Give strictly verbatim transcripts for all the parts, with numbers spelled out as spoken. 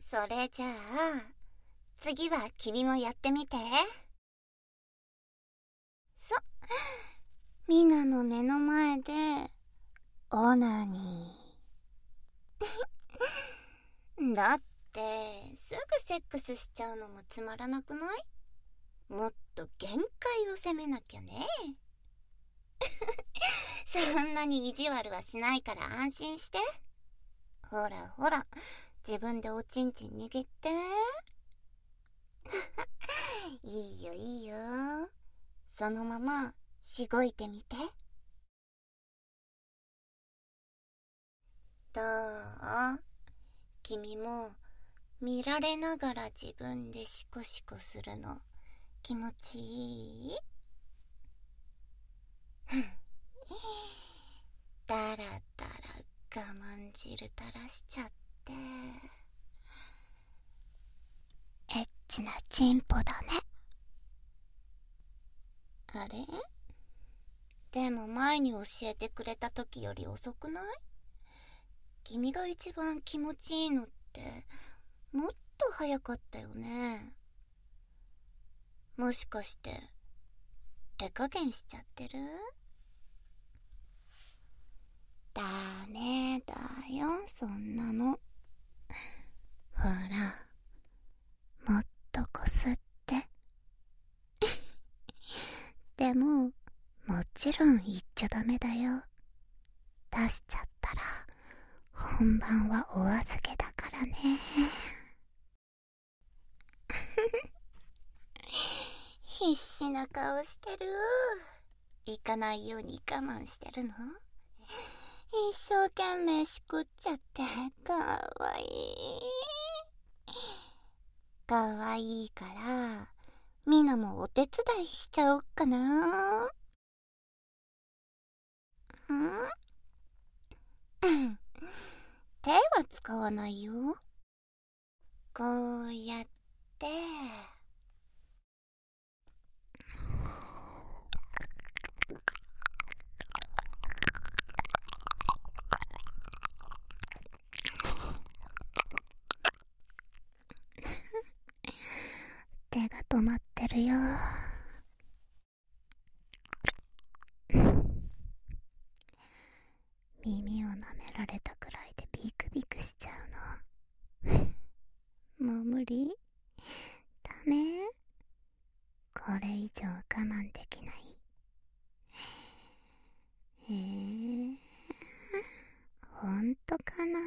それじゃあ次は君もやってみて。そ、みなの目の前でオナニーだってすぐセックスしちゃうのもつまらなくない？もっと限界を攻めなきゃね。そんなに意地悪はしないから安心して。ほらほら、自分でおちんちん握って。いいよいいよ、そのまましごいてみて。どう？君も見られながら自分でシコシコするの気持ちいい？だらだら我慢汁垂らしちゃって、エッチなチンポだね。あれ？でも前に教えてくれた時より遅くない？君が一番気持ちいいのってもっと早かったよね。もしかして手加減しちゃってる？ダメだよそんなの。ほら、もっとこすって。でももちろん言っちゃダメだよ。出しちゃったら本番はお預けだからね。必死な顔してる。行かないように我慢してるの？一生懸命しこっちゃってかわいい。かわいいからみなもお手伝いしちゃおっかな。ん？手は使わないよ。こうやって手が止まってるよ。耳を舐められたくらいでビクビクしちゃうの。もう無理？ダメ？これ以上我慢できない？えー、ほんとかな？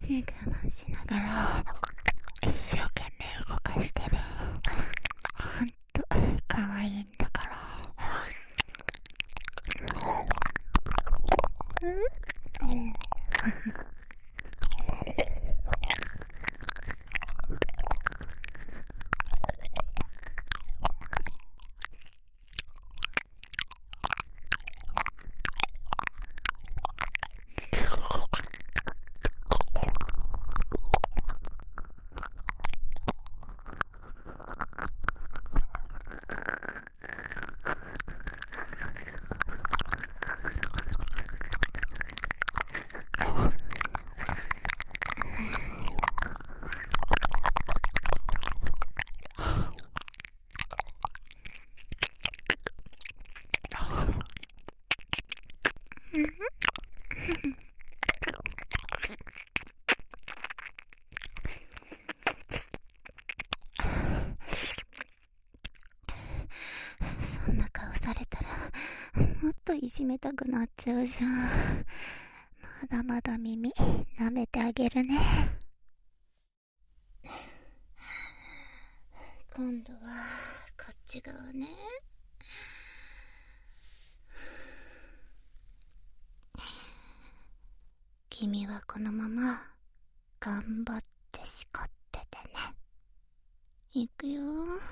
慢しながら一生懸命動かしてる。ほんと可愛いんだから。うん、そんな顔されたらもっといじめたくなっちゃうじゃん。まだまだ耳舐めてあげるね。今度はこっち側ね。君はこのまま頑張って叱っててね。いくよ。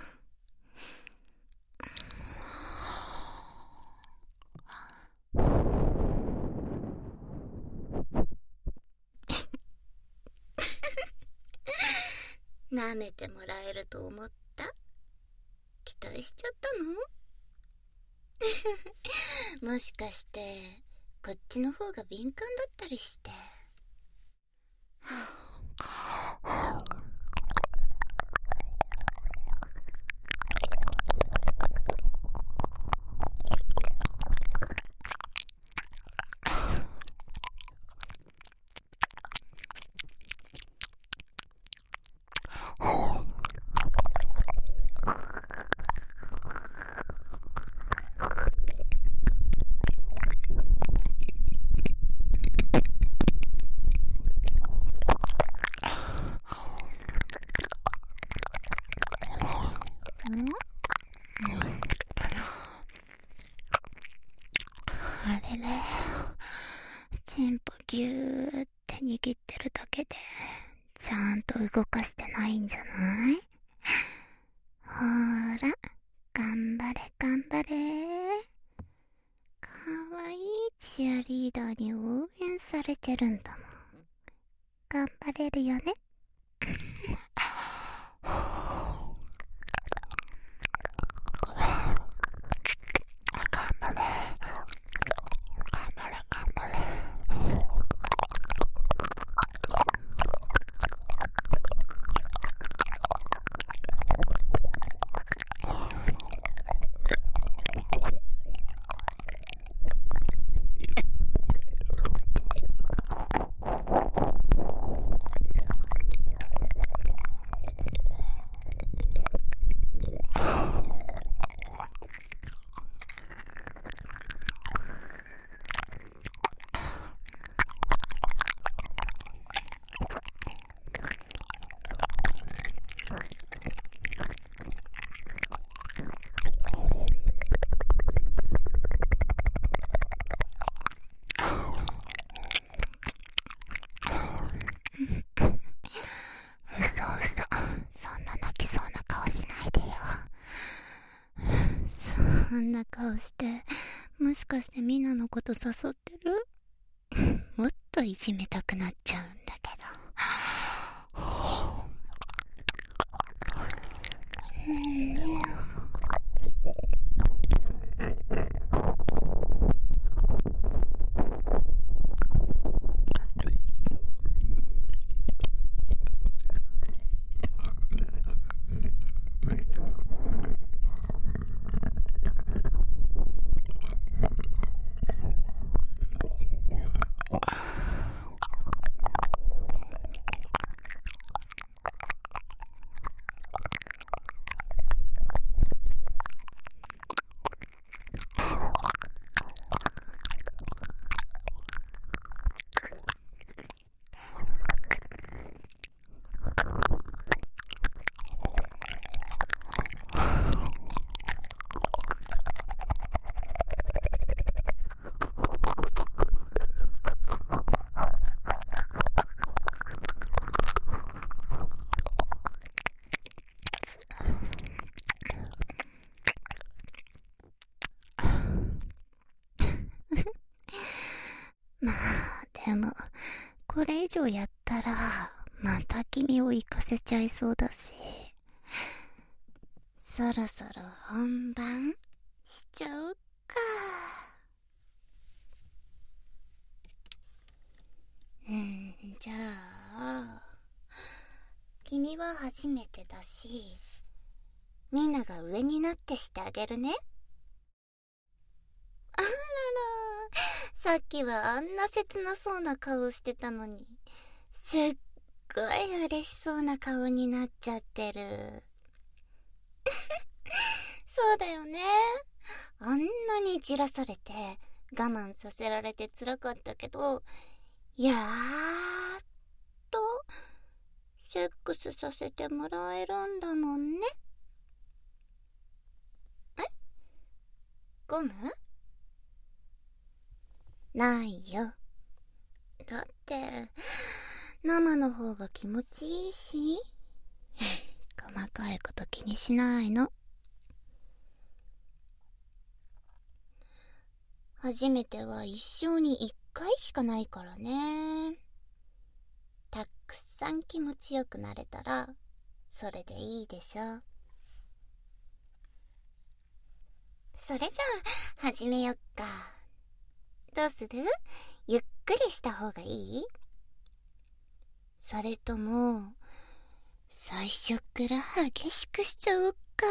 舐めてもらえると思った？期待しちゃったの？もしかしてこっちの方が敏感だったりして。あれれ、チンポギューって握ってるだけでちゃんと動かしてないんじゃない？ほーら、頑張れ頑張れ。かわいいチアリーダーに応援されてるんだもん。頑張れるよね。そんな顔して、もしかしてみんなのこと誘ってる？もっといじめたくなっちゃうんだけど。 でも、これ以上やったら、また君を行かせちゃいそうだし。そろそろ本番しちゃうか。うん、じゃあ、君は初めてだし、みんなが上になってしてあげるね。あらら、さっきはあんな切なそうな顔してたのに、すっごい嬉しそうな顔になっちゃってる。そうだよね。あんなにじらされて我慢させられて辛かったけど、やーっとセックスさせてもらえるんだもんね。え？ゴム？ないよ。だって生の方が気持ちいいし。細かいこと気にしないの。初めては一生に一回しかないからね。たくさん気持ちよくなれたらそれでいいでしょ。それじゃあ始めよっか。どうする？ゆっくりした方がいい？それとも最初から激しくしちゃおっか。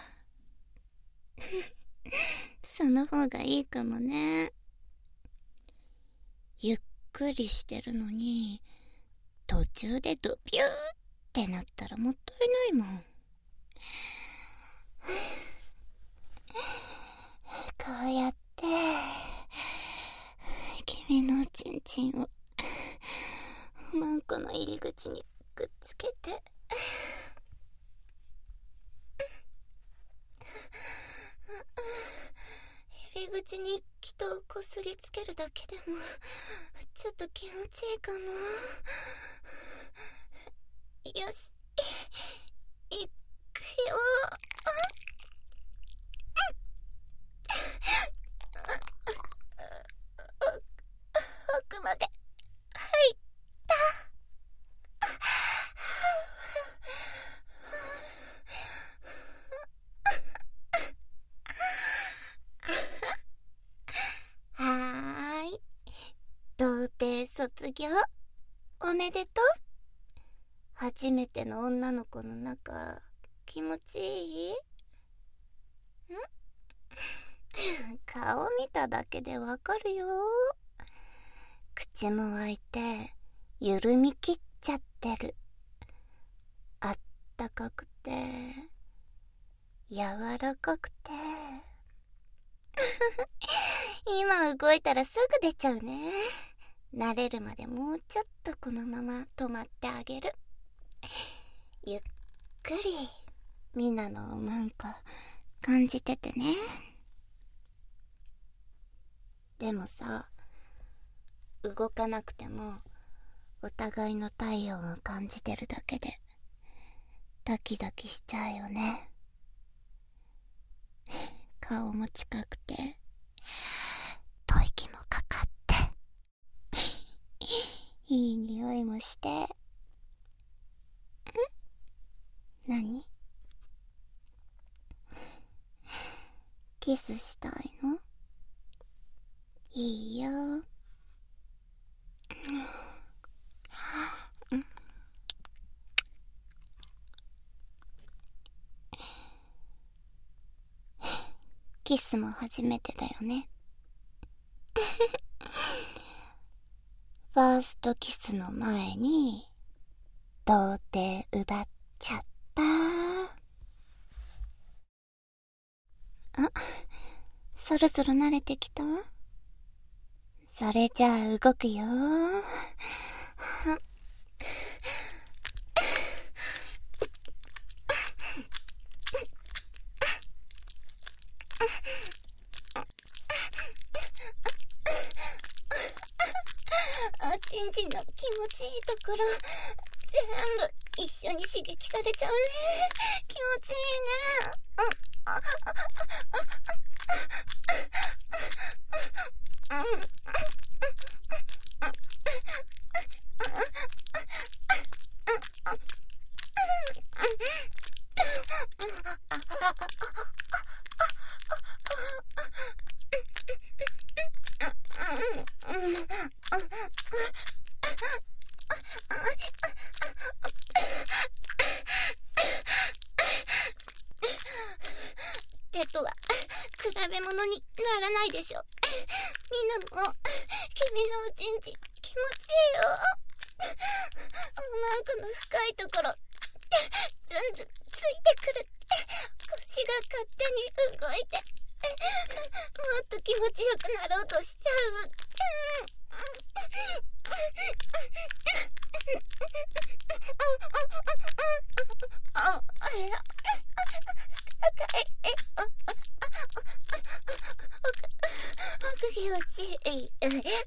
その方がいいかもね。ゆっくりしてるのに途中でドピューってなったらもったいないもん。こうやって君のチンチンをおまんこの入り口にくっつけて、入り口に人をこすりつけるだけでもちょっと気持ちいいかも。よし、いくよ。奥まで入った。はーい、童貞卒業おめでとう。初めての女の子の中気持ちいい？ん？顔見ただけでわかるよ。口も開いて緩みきっちゃってる。あったかくて柔らかくて今動いたらすぐ出ちゃうね。慣れるまでもうちょっとこのまま止まってあげる。ゆっくりみんなのおまんこ感じててね。でもさ、動かなくてもお互いの体温を感じてるだけでドキドキしちゃうよね。顔も近くて吐息もかかっていい匂いもして。ん？何？キスしたいの？いいよ。キスも初めてだよね。ファーストキスの前に童貞奪っちゃった。あ、そろそろ慣れてきた？それじゃあ動くよ。あ、ちんちんの気持ちいいところ全部一緒に刺激されちゃうね。気持ちいいね。うん、あ、あ、あ、あ、 手とは比べ物にならないでしょ。みんなも君のおちんちん気持ちいいよ。おまんこの深いところずんずんついてくる。腰が勝手に動いてもっと気持ちよくなろうとしちゃう。奥気持ちいい。君のチンポ気持ちいい。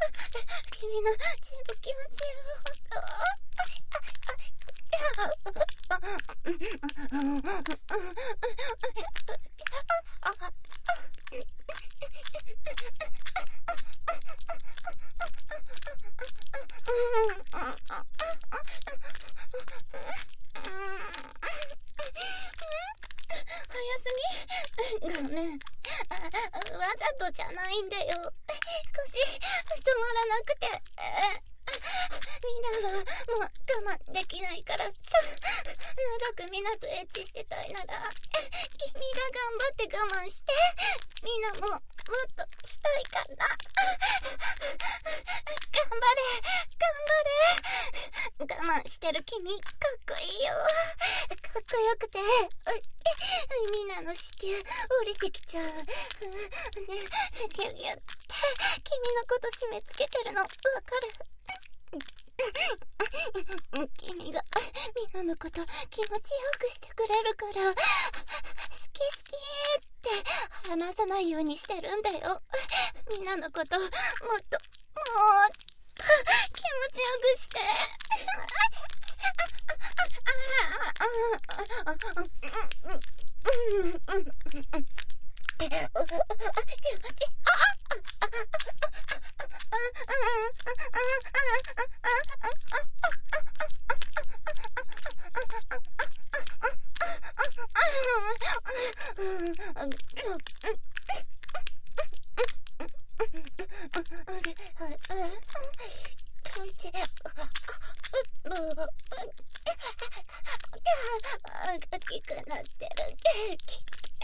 早すぎ。ごめん。わざとじゃないんだよ。腰止まらなくて。みんなはもう我慢できないからさ。長くみんなとエッチしてたいなら君が頑張って我慢して。みんなももっとしたいから。頑張れ頑張れ。我慢してる君かっこいいよ。かっこよくてみんなの子宮降りてきちゃう。ねギュギュって君のこと締め付けてるのわかる。君がみんなのこと気持ちよくしてくれるから好き好きって話さないようにしてるんだよ。みんなのこともっともっと気持ちよくして。大きくなってるケーキ。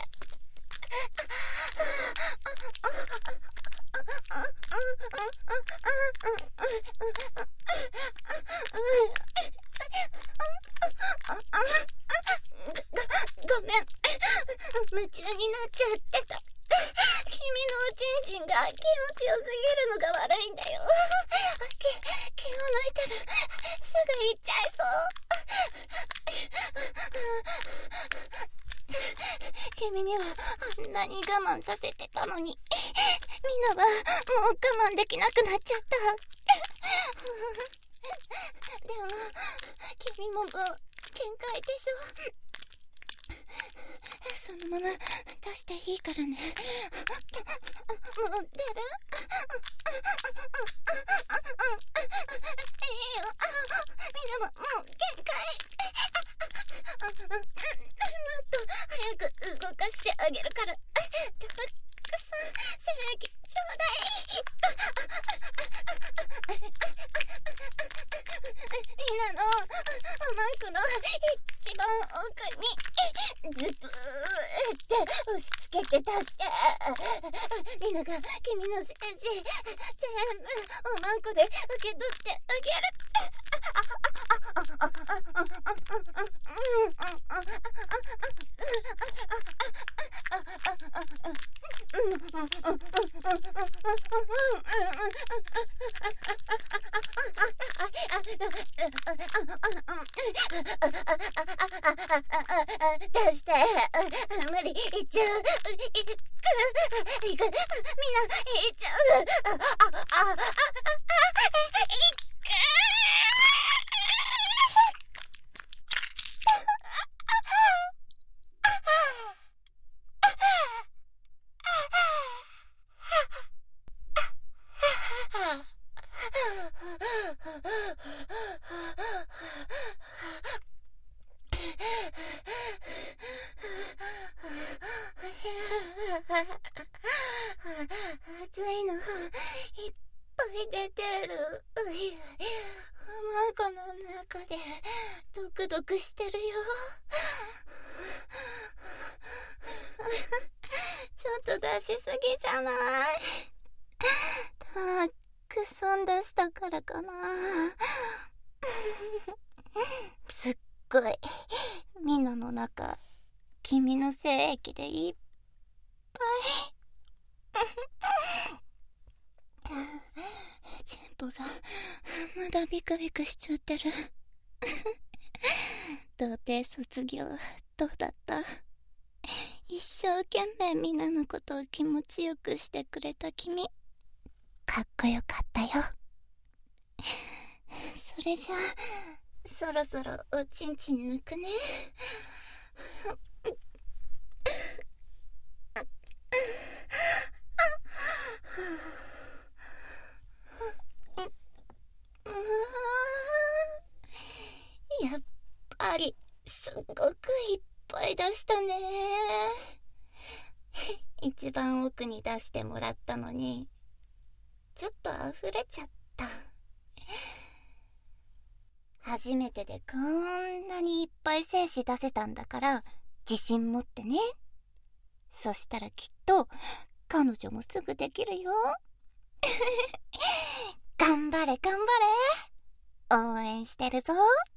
ごめん、夢中になっちゃってた。君のおちんちんが気持ちよすぎるのが悪いんだよ。気気を抜いたらすぐ行っちゃいそう。君にはあんなに我慢させてたのに、みんなはもう我慢できなくなっちゃった。でも君ももう限界でしょ。そのまま出していいからね。もう出る？いいよ。みんなももう限界。もっと早く動かしてあげるから。たくさん精液ちょうだい。みんなのおまんこの一番奥にズブーって押し付けて出して。みんなが君の精子全部おまんこで受け取ってあげる。出して。無理、いっちゃう。いく、いく、みんな、いっちゃう。あ、あ、あ、あ、いく。 い出てる。うい、卵の中でドクドクしてるよ。ちょっと出しすぎじゃない？たくさん出したからかな。すっごいみんなの中、君の精液でいっぱい。チンポがまだビクビクしちゃってる。童貞卒業どうだった？一生懸命みんなのことを気持ちよくしてくれた君、かっこよかったよ。それじゃあそろそろおちんちん抜くね。やっぱりすっごくいっぱい出したね。一番奥に出してもらったのにちょっと溢れちゃった。初めてでこんなにいっぱい精子出せたんだから自信持ってね。そしたらきっと彼女もすぐできるよ。頑張れ頑張れ、応援してるぞ。